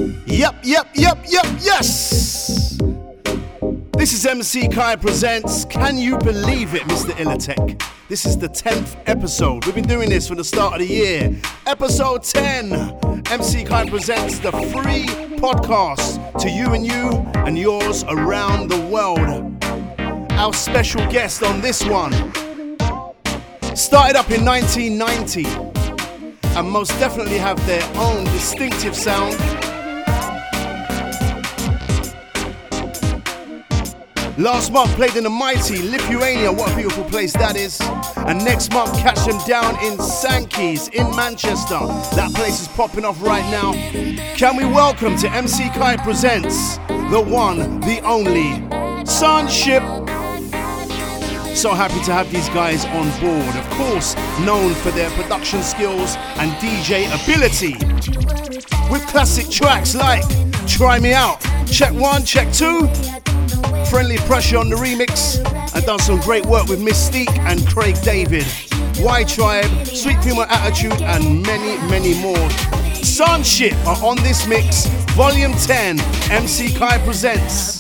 Yes! This is MC Kai Presents Can You Believe It, Mr. Ilitech? This is the 10th episode. We've been doing this for the start of the year. Episode 10. MC Kai Presents the free podcast to you and yours around the world. Our special guest on this one started up in 1990 and most definitely have their own distinctive sound. Last month played in the mighty Lithuania, what a beautiful place that is. And next month catch them down in Sankey's in Manchester. That place is popping off right now. Can we welcome to MC Kai Presents the one, the only, Sunship. So happy to have these guys on board. Of course, known for their production skills and DJ ability. With classic tracks like Try Me Out, Check 1, Check 2, Friendly Pressure on the remix, and done some great work with Mystique and Craig David, Y Tribe, Sweet Puma Attitude, and many, many more. Sunship are on this mix, Volume 10, MC Kai Presents.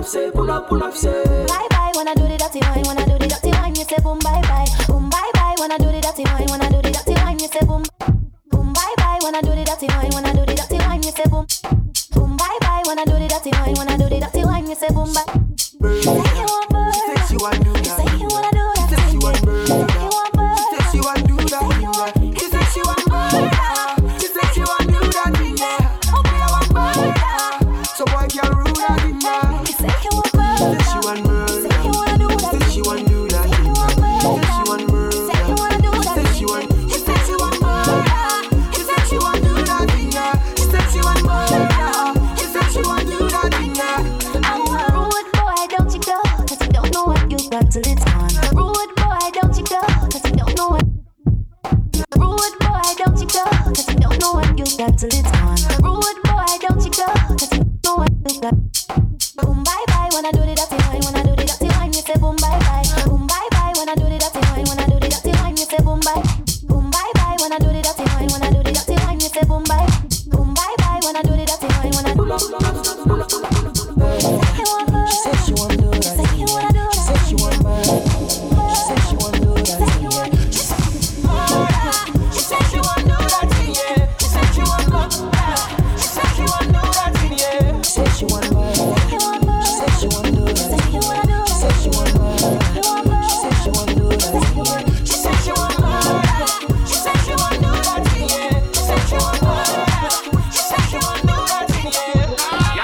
say, pull up, say. Bye bye when I do the dirty wine, when I do the dirty wine, you say boom bye bye. Boom bye bye when I do the dirty wine, when I do the dirty wine, you say boom. Boom bye bye when I do the dirty wine, when I do the dirty wine, you say boom. Boom bye bye when I do the dirty wine, when I do the dirty wine, you say boom bye. You say you want bird, you say you wanna do that thing. You say you want bird, you say you want do that thing. You say you want bird, you say you want do that thing. Okay, I want bird, So boy can't rule that in there. you say you want bird, Say she want murder. you say you wanna do that Say thing. she want do that Say you want bird, Say she want murder. you say you wanna do that Say thing. she want. You say you want bird, you say you want do that thing. She said she want murder. She said she want do that thing. I'm a rude boy, don't you go, 'cause you don't know what you got till it's gone. Rude boy, don't you go, 'cause you don't know what. Rude boy, don't you go, 'cause you don't know what you got till it's gone. Rude boy, don't you go, 'cause you don't know what you got. Boom bye bye when I do the dirty wine, when I do the dirty wine, you say boom bye bye. Boom bye bye when I do the dirty wine, when I do the dirty wine, you say boom bye. Boom bye bye when I do the dirty wine, when I do the dirty wine, you say boom bye. Boom bye bye when I do the dirty wine, when I do the dirty wine. Say you want bird, She said she want do that. say you wanna do She that. said she want murder. She said she want do that. Say you want. She said she want do that thing, yeah. She said she want murder. She said she want do that thing, yeah. She said she want murder. You want bird, She said she want do that. say you wanna do She that. said she want murder. You want bird, She said she want do that. She said she want murder. She said she want do that thing, yeah. She said she want murder. She said she want do that thing, yeah.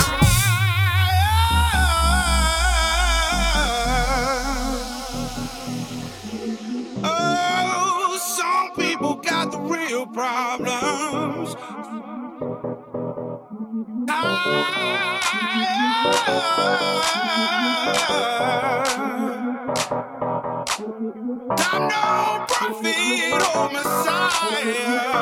Oh, some people got the real problems. I'm no prophet or Messiah.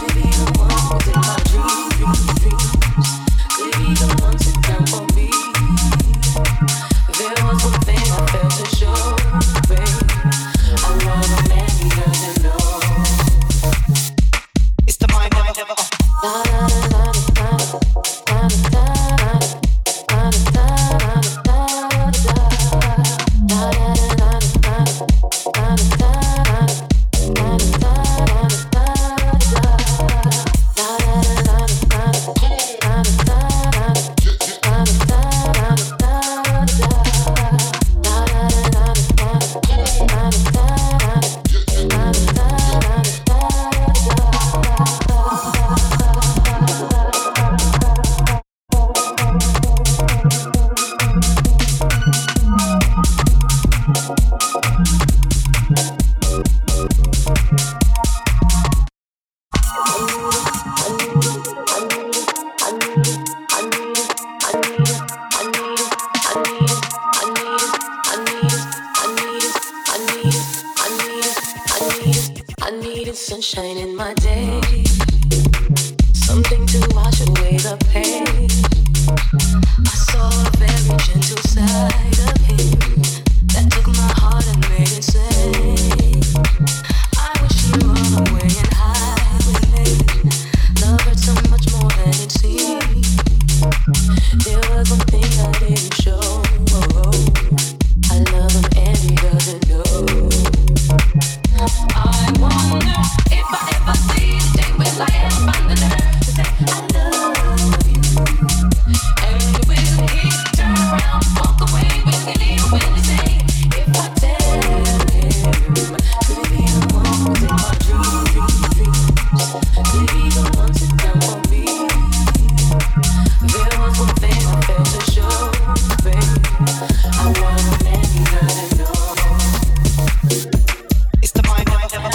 Could it be the one sit down for me? sunshine in my day, something to wash away the pain. I saw a very gentle side of him that took my heart and made it sing. I wish you run away and hide with me. Love hurts so much more than it seems. There was one thing I didn't show. I love him and he doesn't know. I wonder if I ever see the day when I ever find the nerve to say I love you. And will he turn around, walk away, will he leave, will he stay? If I tell him, could he be the one who's in my dreams? Could he be the one sit down for me? There was one thing I failed to show, babe. I love him and he doesn't know. It's the mind that never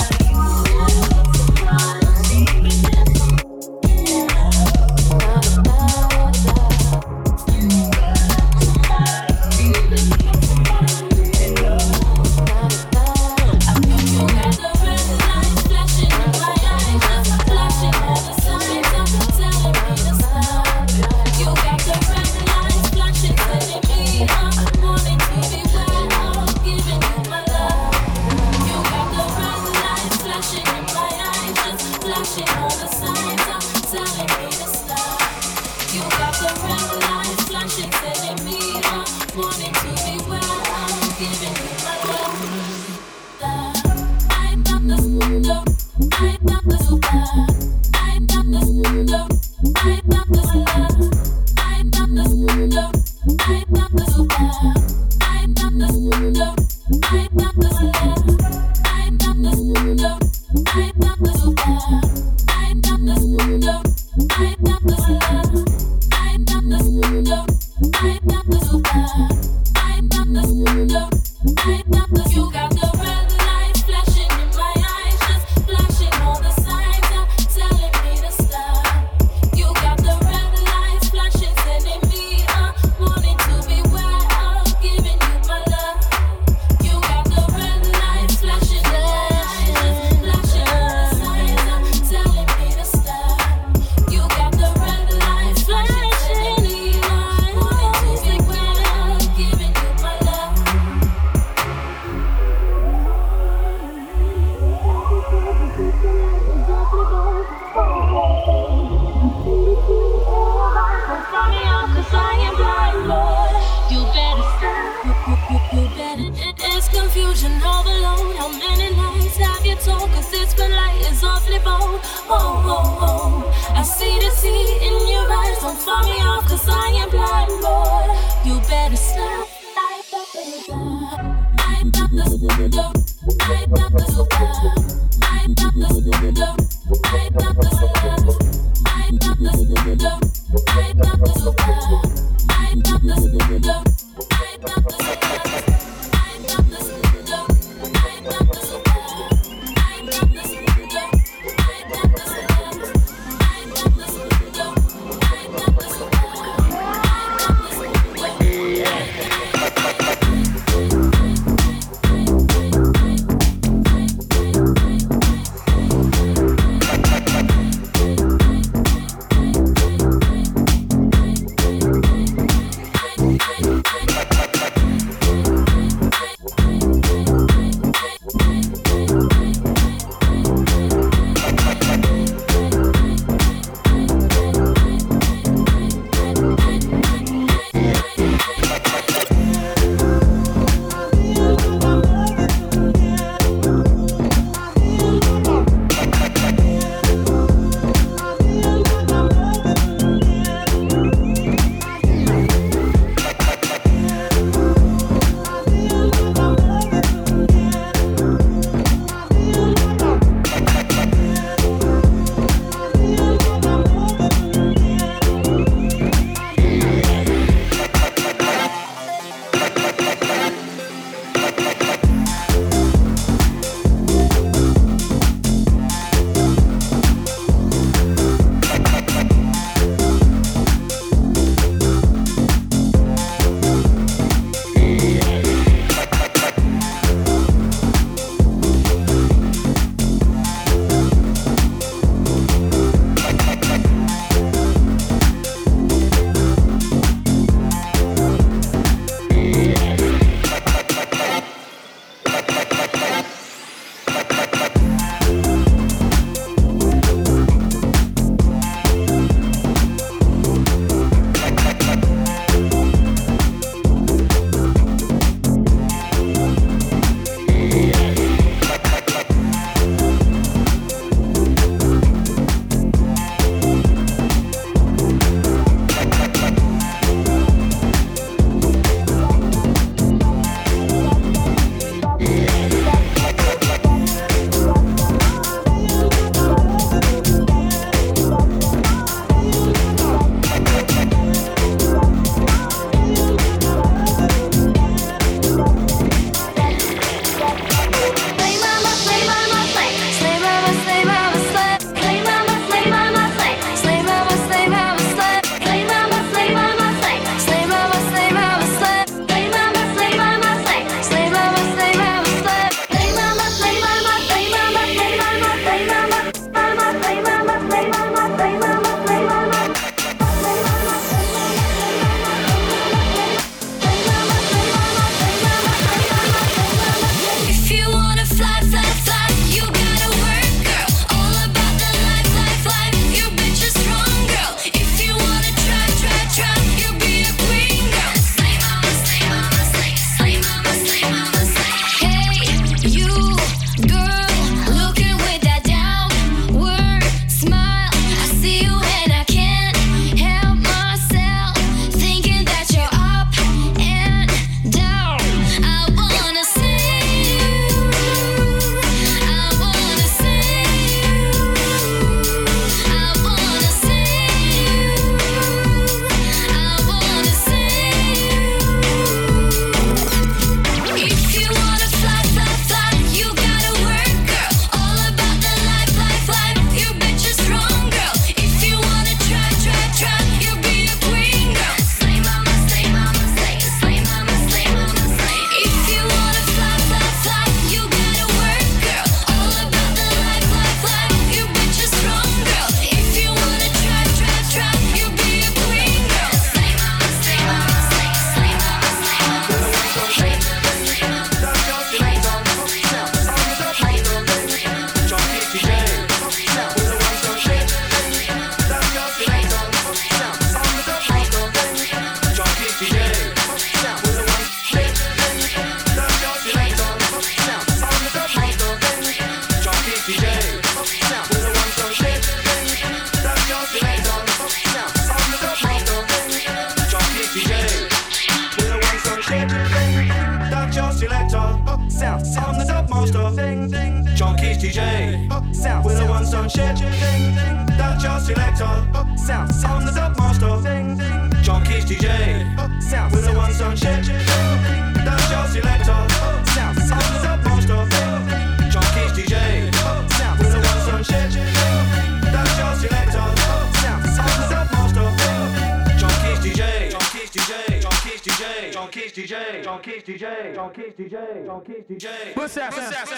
Sound, I'm the dub master. Ding, ding. John Keys DJ. Sound, we're the ones on shit. Ding, ding. That's your selector. Sound, I'm the dub master. Ding, ding. John Keys DJ. Sound, we're the ones on shit. Ding, ding. That's your selector. Sound, I'm the dub master. Ding, ding. John Keys DJ. Sound, we're the ones on shit. Ding, ding. That's your selector. Sound, I'm the dub master. Ding, ding. John Keys DJ. John Keys DJ. John Keys DJ. John Keys DJ. John Keys DJ. John Keys DJ. John Keys DJ. What's that?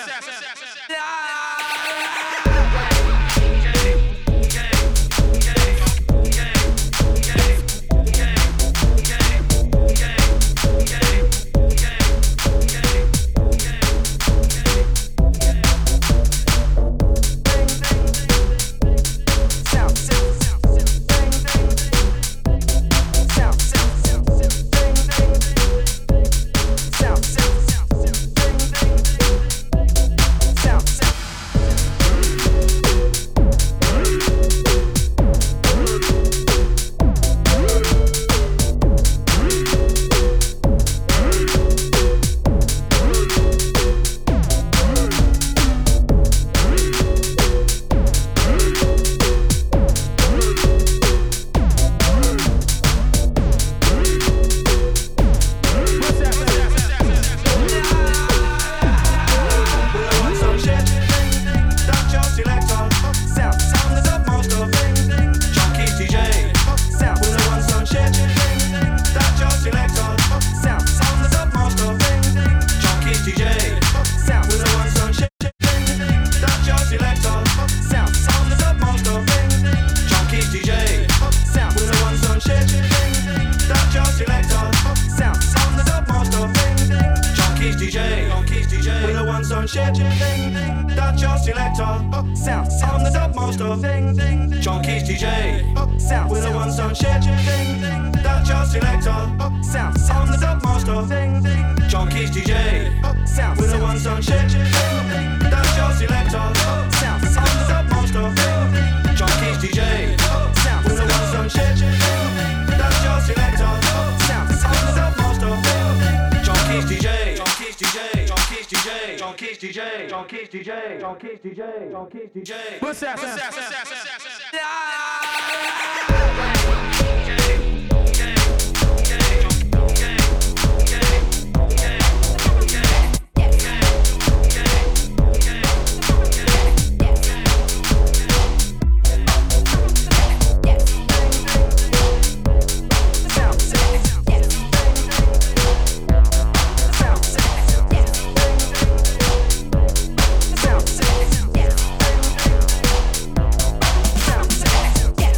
What's that? Yeah.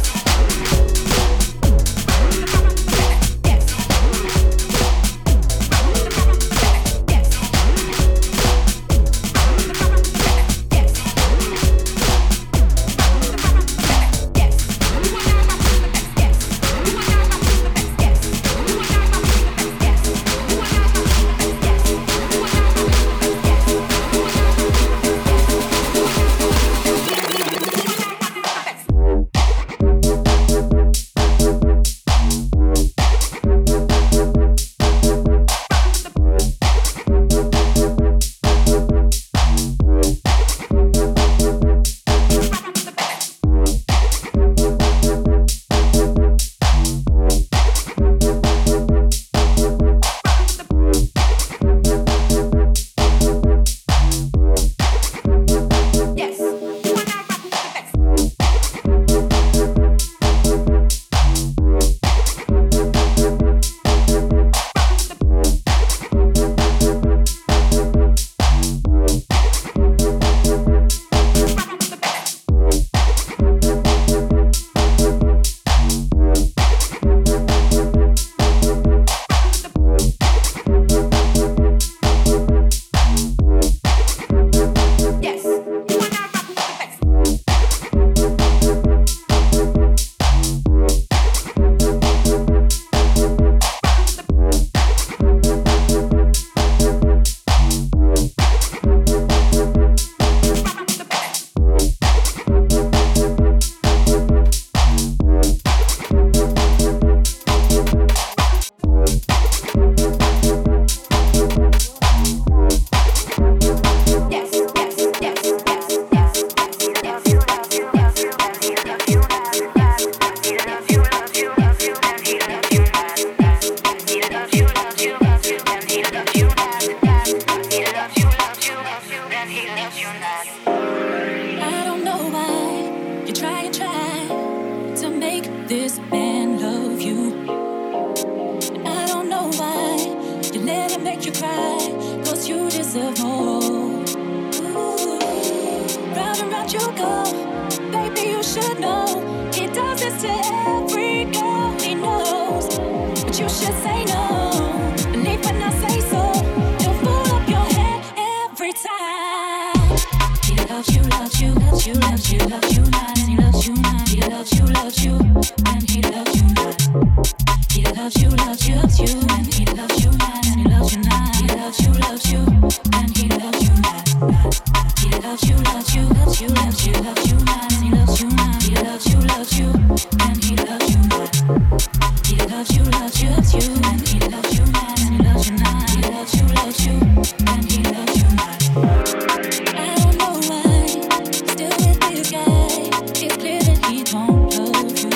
make you cry, 'cause you deserve more. Ooh, round and round you go, baby, you should know. He does this to every girl he knows, but you should say no. Believe when I say so, you'll fool up your head every time. He loves you, loves you, loves you, loves you, loves you not, and he loves you not. He loves you, and he loves you not. He loves you, loves you, loves you, and he loves you not, and he loves you not. He loves you, and he loves you not. He loves you, loves you, loves you, loves you, loves you not, and he loves you not. He loves you, and he loves you not. He loves you, loves you, loves you, and he loves you not, and he loves you not. He loves you, and he loves you not. I don't know why, still with this guy. It's clear that he don't love you.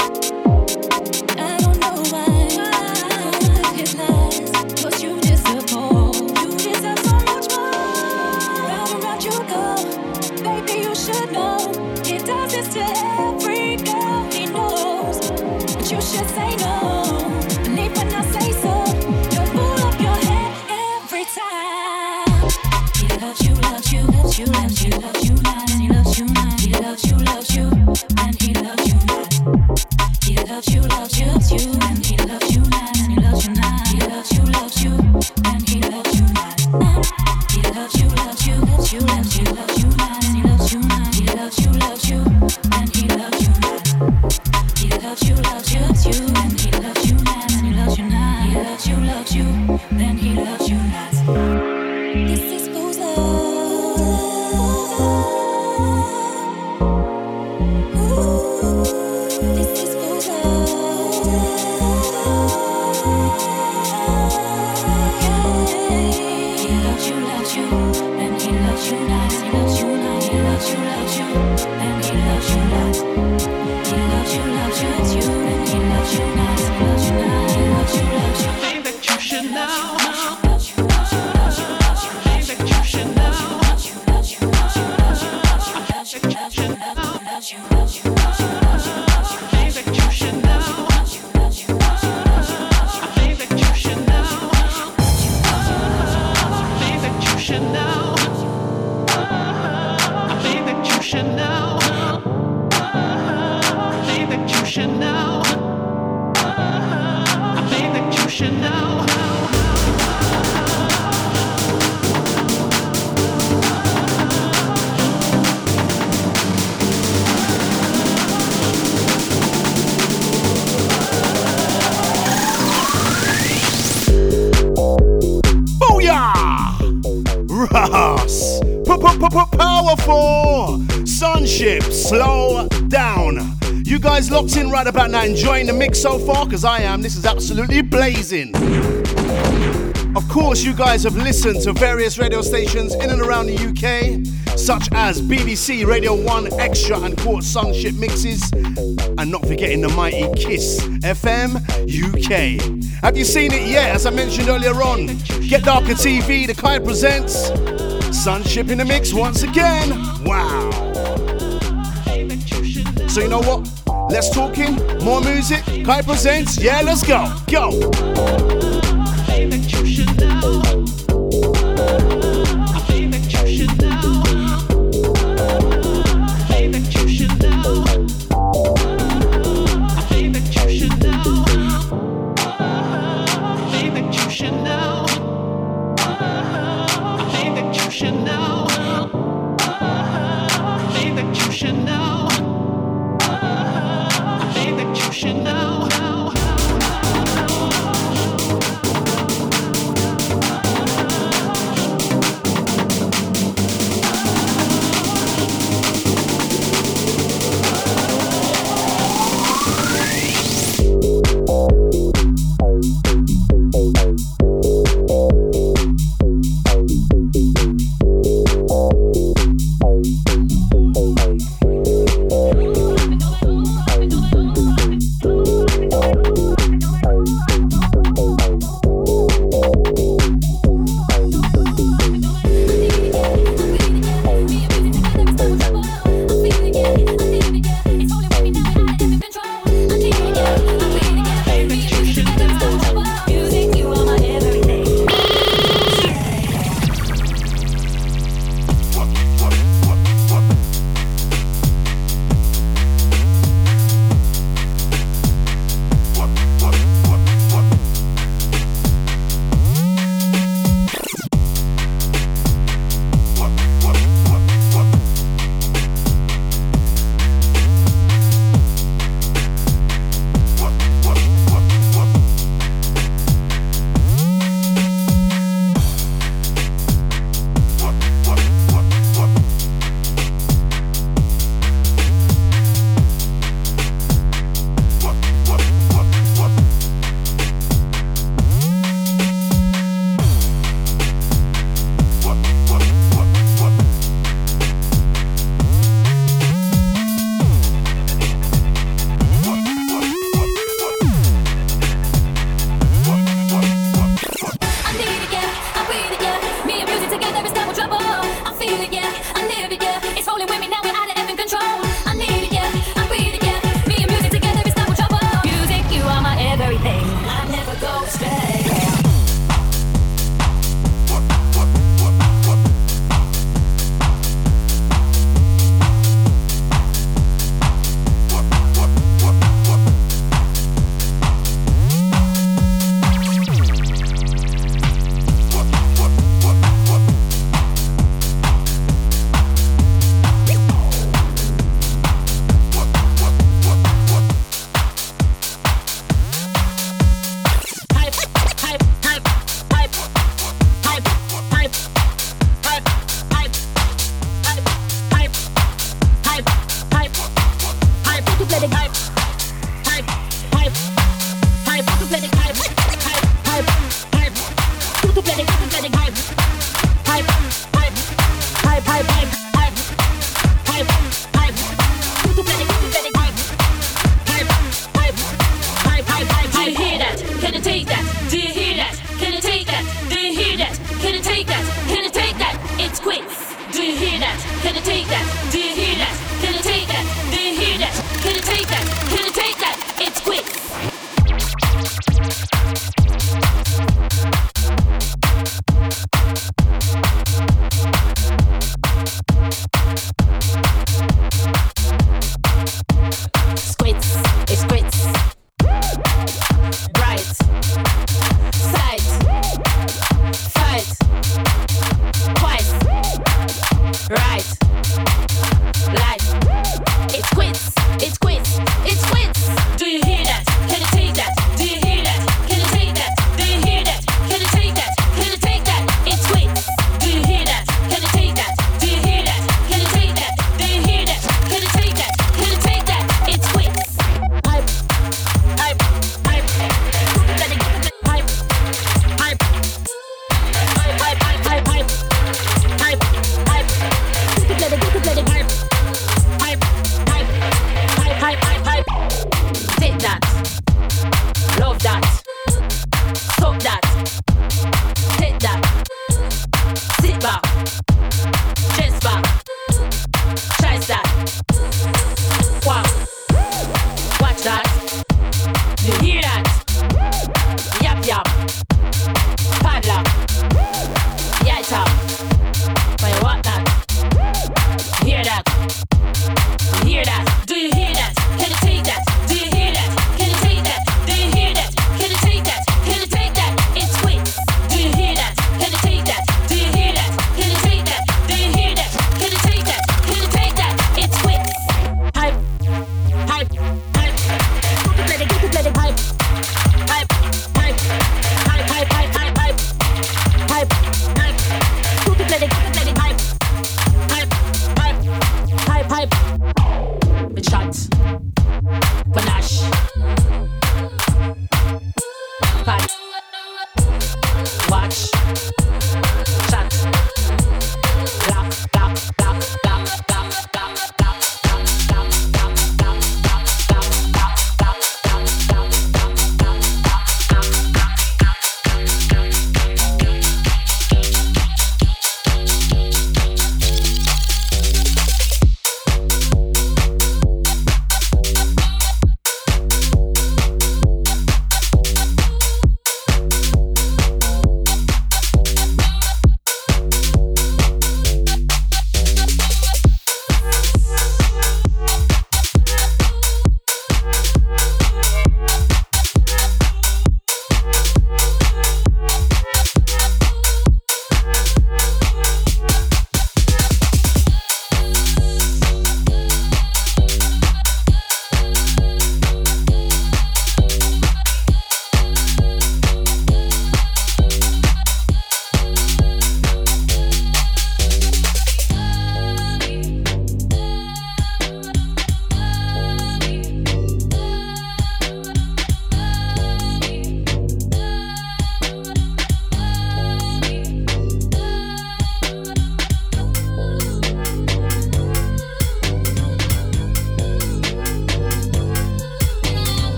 I don't know why, his lies, 'cause you deserve more. You deserve so much more. Round and round you go, baby, you should know. He does this to every girl he knows, but you should say no. Believe when I say so, you'll fool up your head every time. He loves you, loves you, loves you, loves you, loves you not, and he loves you not. He loves you, and he loves you not. He loves you, loves you, loves you, and he loves you not, and he loves you not. He loves you, and he loves you not. He loves you, loves you, loves you, loves you, loves you not, and he loves you not. He loves you, and he loves you not. He loves you, loves you, loves you, and he loves you not, and he loves you not. He loves you, then he loves you not. This is who's love. Ooh, this is who's love. He loves you, and he loves you not, and he loves you not. He loves you, and he loves you not. He loves you, loves you, and he loves you not, and he loves you not. He loves you, Thing that you should know. Ross, powerful Sunship, slow down. You guys locked in right about now, enjoying the mix so far? Because I am. This is absolutely blazing. Of course, you guys have listened to various radio stations in and around the UK, such as BBC, Radio 1, Extra and Court Sunship mixes, and not forgetting the mighty Kiss FM UK. Have you seen it yet? As I mentioned earlier on, Get Darker TV, the Kai presents Sunship in the mix once again. Wow. So you know what? Less talking, more music. Kai presents. Yeah, let's go. Go.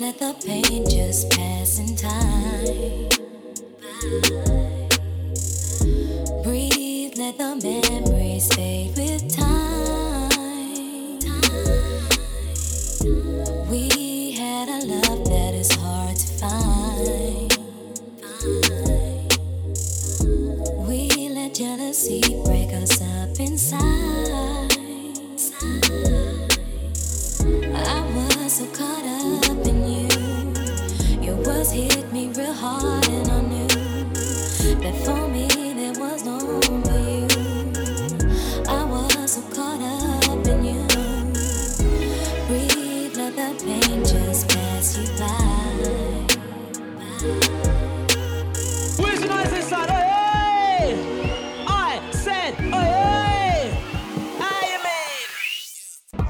let the pain just pass in time. Breathe, let the memories fade with time. We had a love that is hard to find. We let jealousy break us up inside. I was so caught up in you. Your words hit me real hard, and I knew that for me there was no room for you. I was so caught up in you. Breathe, let the pain just pass you by. Where's the noise inside? Hey! I said, hey! How you mean?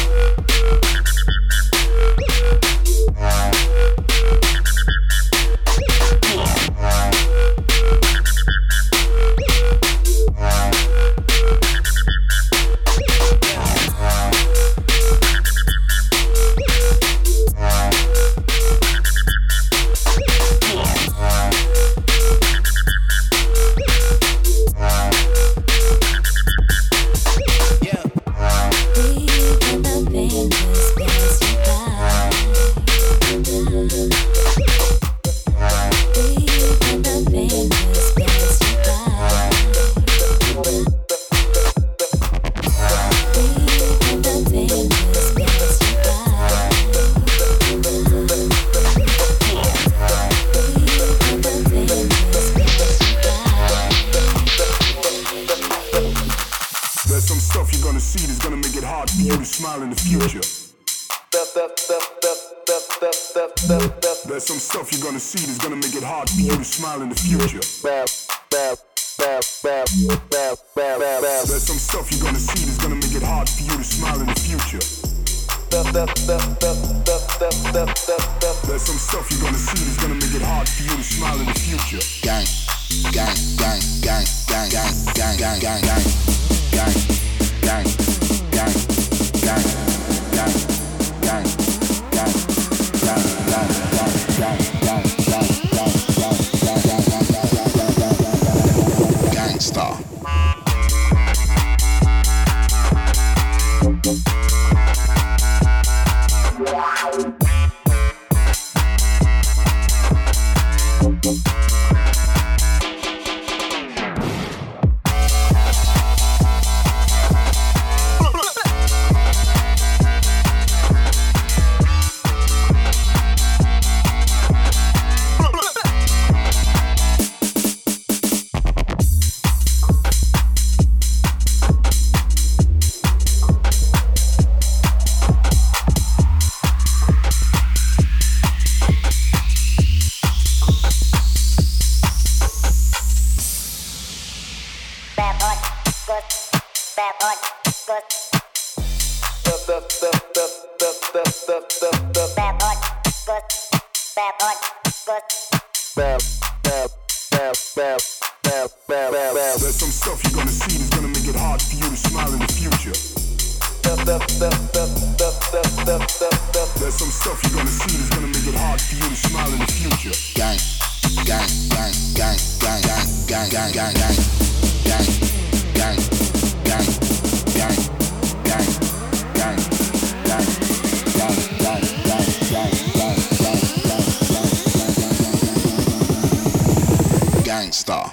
There's some stuff you're gonna see that's gonna make it hard for you to smile in the future. There's some stuff you're gonna see that's gonna make it hard for you to smile in the future. There's some stuff you're gonna see that's gonna make it hard for you to smile in the future. There's some stuff you're gonna see that's gonna make it hard for you to smile in the future. Gang, gang, gang, gang, gang, gang, gang, gang, gang, gang. Gang, gang, gang, gang, gang, gang, gang, gangsta. There's some stuff you're gonna see that's gonna make it hard for you to smile in the future. There's some stuff you're gonna see that's gonna make it hard for you to smile in the future. Gang, gang, gang, gang, gang, gang, gang, gang, gang, gang, gang, gang, gang, gang, gang, gang, gangsta.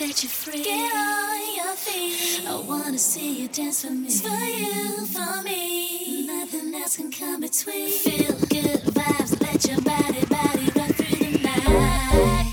set you free. Get on your feet. I wanna see you dance for me. It's for you, for me. Nothing else can come between. Feel good vibes. Let your body rock through the night.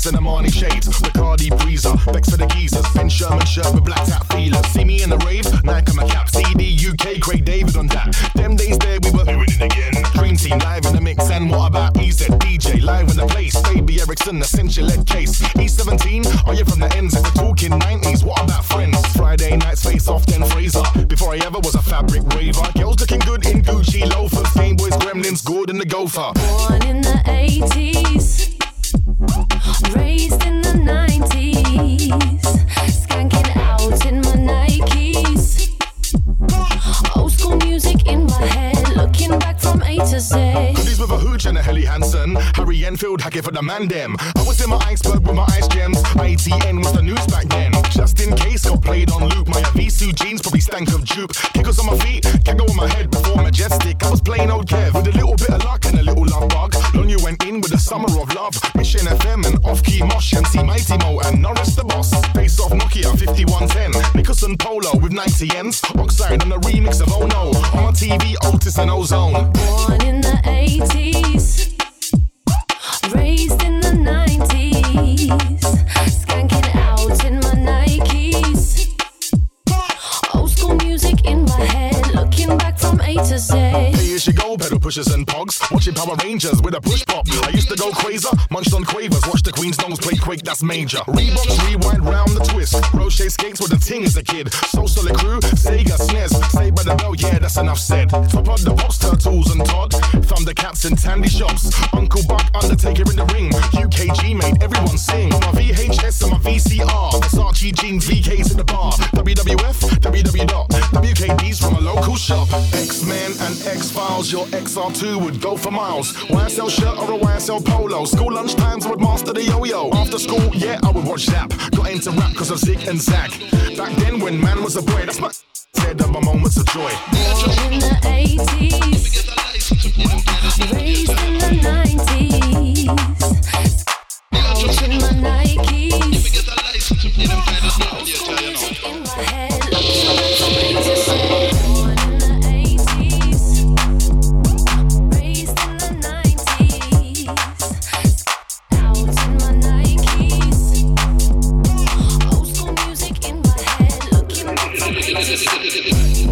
and Armani shades, Bacardi breezer, Bex for the geezers, Ben Sherman shirt with black tap feelers. See me in the rave, Nike on my cap, CD UK, Craig David on that. Them days there we were doing it again. Dream team live in the mix, and what about EZ DJ live in the place? Baby Ericsson, essential lead case. E17, are you from the ends? If we're talking 90s, what about friends? Friday nights face off, then Fraser. Before I ever was a fabric raver, girls looking good in Gucci loafers, Game Boys, Gremlins, Gordon the Gopher. Born in the 80s, raised in the 90s, skanking out in my Nikes. Old school music in my head, looking back from A to Z. Hoodies with a hooch and a Helly Hansen, Harry Enfield hacking for the man dem. I was in my iceberg with my ice gems, ITN was the news back then. Just in case got played on loop, my Avisu jeans probably stank of jupe. Kickers on my feet, gaggle on my head before Majestic. I was playing old Kev with a little bit of luck and a little love bug. Long you went in with the summer of love, Mission FM and off-key Mosh and see Mighty Mo and Norris the Boss. Face off Nokia 5110, Nicholson Polo with 90 ends, Oxide and a remix of Oh No, on TV Otis and Ozone. Born in the 80s, raised in the 90s, skanking out in my Nikes. Old school music in my head, looking back from A to Z. Hey, here she go, pedal pushers and pogs, watching Power Rangers with a push pop. I used to go crazer, munched on quavers, watch the Queen's nose play Quake, that's major. Reeboks, rewind round the twist, Rocher skates with the ting as a kid. So Solid Crew, Sega, SNES, Saved by the Bell, yeah, that's enough said. Top of the Pops, Turtles and Todd, Thundercats and Tandy Shops, Uncle Buck, Undertaker in the ring, UKG made everyone sing. On my VHS and my VCR, Versace jeans, VKs in the bar, WWF, WKDs from a local shop. X-Men and X-Files, your XR2 would go for miles. YSL shirt or a YSL polo, school lunch times I would master the yo-yo. After school, yeah, I would watch Zap, got into rap cause of Zig and Zag. Back then when man was a boy, that's my said of my moments of joy. Born in the 80s, raised in the 90s, out in my Nikes. Old school music in my head, looking back from A to Z. Born in the 80s, raised in the 90s, out in my Nikes. Old school music in my head, looking back from A to Z.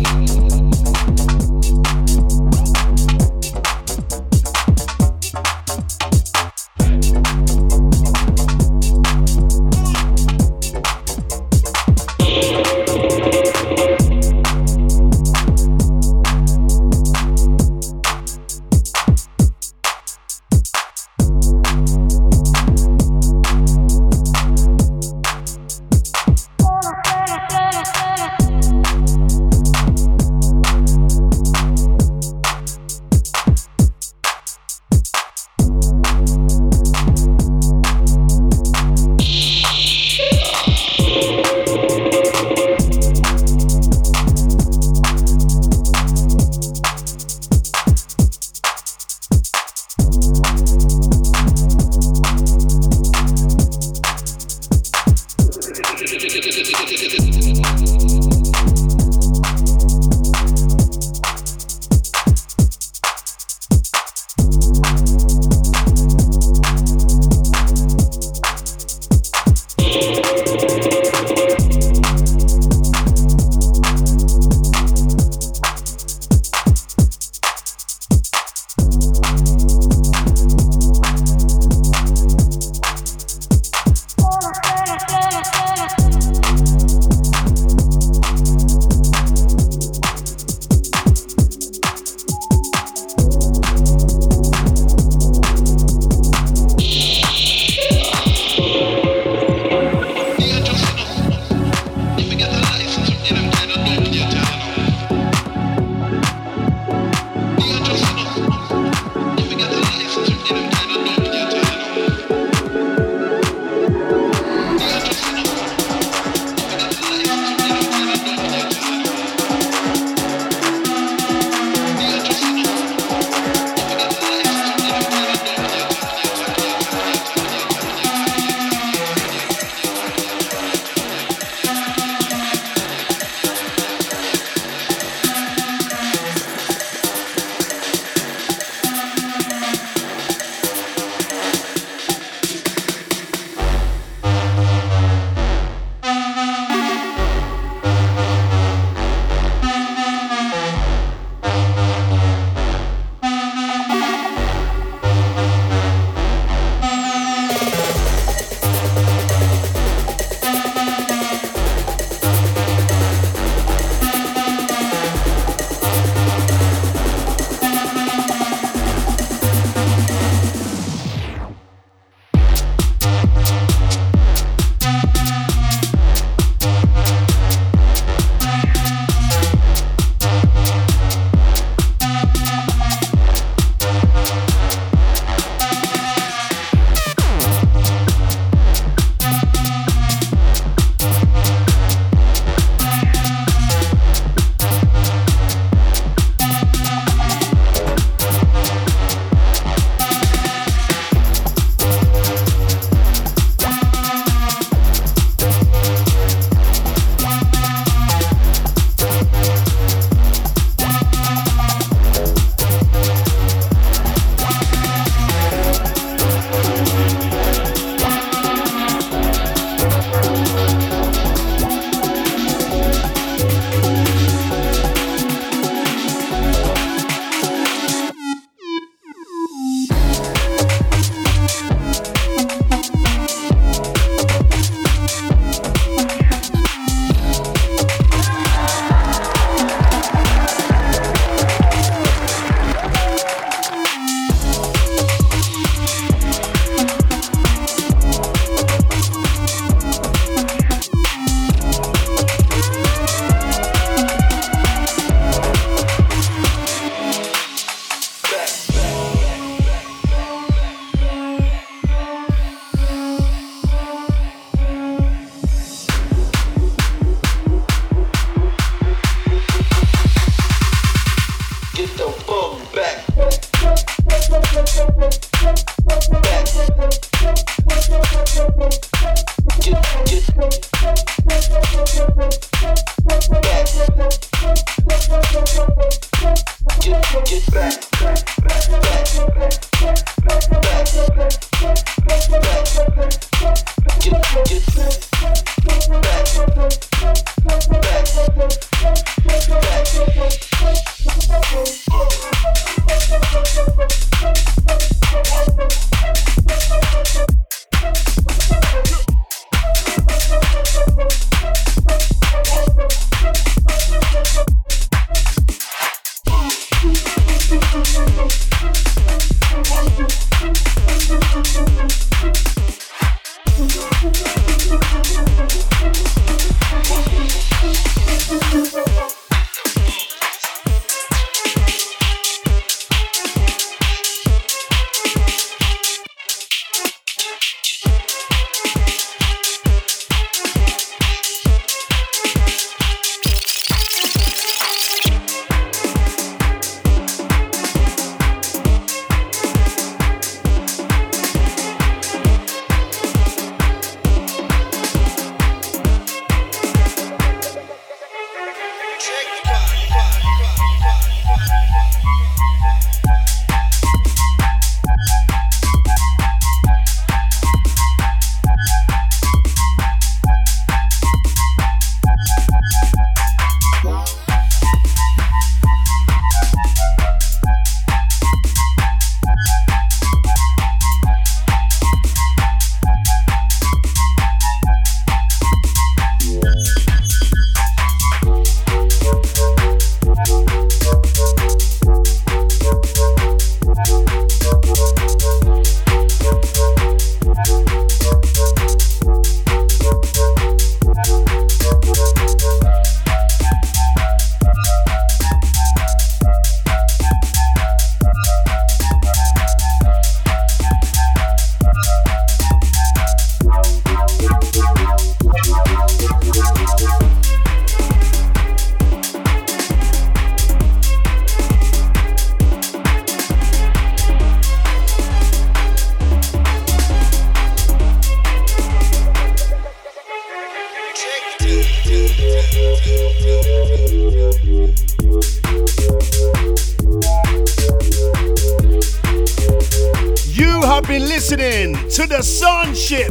have been listening to the Sunship.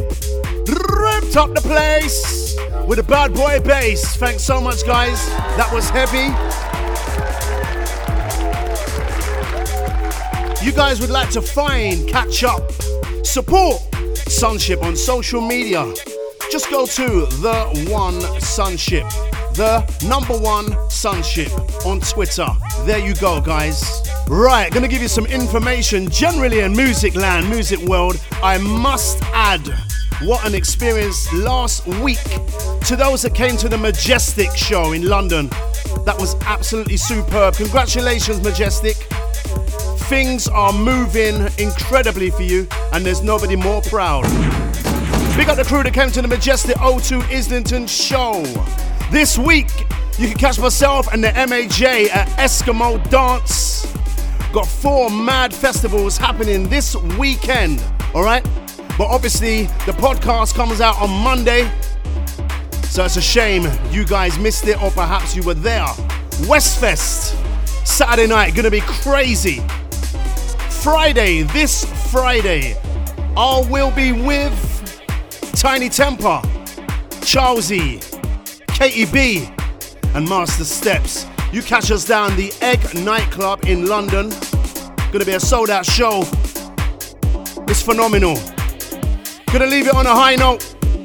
Ripped up the place with a bad boy bass. Thanks so much, guys. That was heavy. You guys would like to find, catch up, support Sunship on social media. Just go to The One Sunship. The #1 Sunship on Twitter. There you go, guys. Right, gonna give you some information generally in music land, music world. I must add, what an experience last week to those that came to the Majestic show in London. That was absolutely superb. Congratulations, Majestic. Things are moving incredibly for you, and there's nobody more proud. Big up the crew that came to the Majestic O2 Islington show. This week, you can catch myself and the MAJ at Eskimo Dance. Got 4 mad festivals happening this weekend, alright? But obviously, the podcast comes out on Monday, so it's a shame you guys missed it, or perhaps you were there. Westfest, Saturday night, gonna be crazy. Friday, this Friday, I will be with Tiny Temper, Charlesy, Katie B, and Master Steps. You catch us down the Egg nightclub in London. Gonna be a sold out show. It's phenomenal. Gonna leave it on a high note.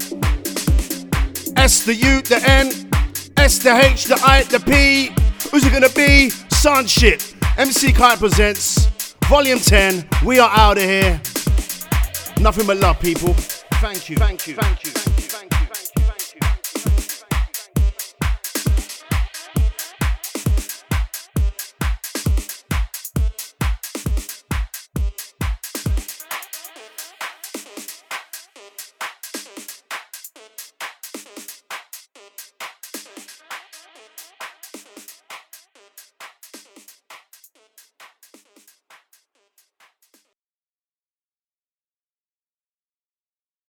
S the U, the N, S the H, the I, the P. Who's it gonna be? Sunship. MC Kai presents Volume 10. We are out of here. Nothing but love, people. Thank you. Thank you. Thank you.